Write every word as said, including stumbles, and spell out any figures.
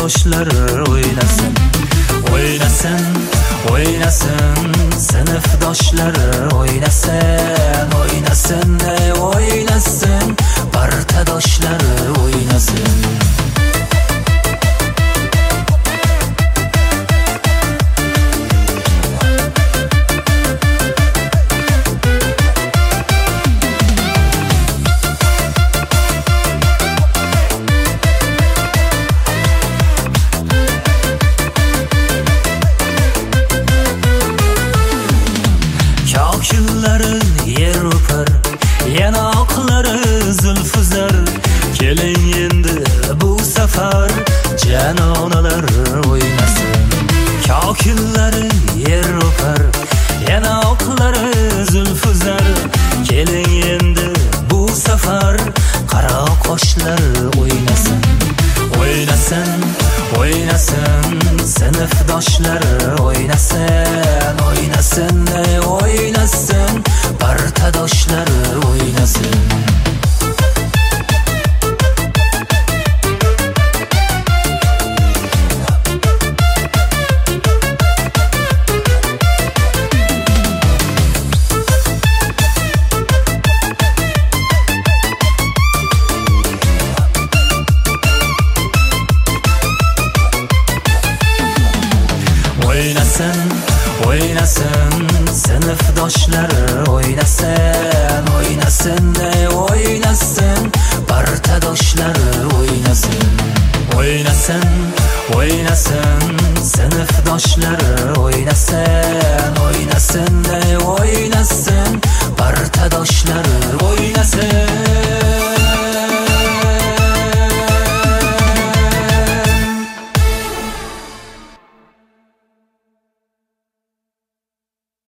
yurtdoshlari o'ynasin, o'ynasin, o'ynasin, sinfdoshlari o'ynasin, o'ynasin, ey o'ynasin, partadoshlari o'ynasin. Kokillari yer o'par, yanoqlari zulfuzar. Keling endi bu safar janonalar o'ynasin. Kokillari yer o'par, yanoqlari zulfuzar. Keling endi bu safar qaro qoshlar o'ynasin, o'ynasin, o'ynasin, sinfdoshlari o'ynasin, o'ynasin, ey o'ynasin, partadoshlari o'ynasin. O'ynasin, o'ynasin, sinfdoshlari o'ynasin, o'ynasin, ey o'ynasin, partadoshlari o'ynasin. O'ynasin, o'ynasin, sinfdoshlari o'ynasin, o'ynasin, ey o'ynasin, partadoshlari o'ynasin.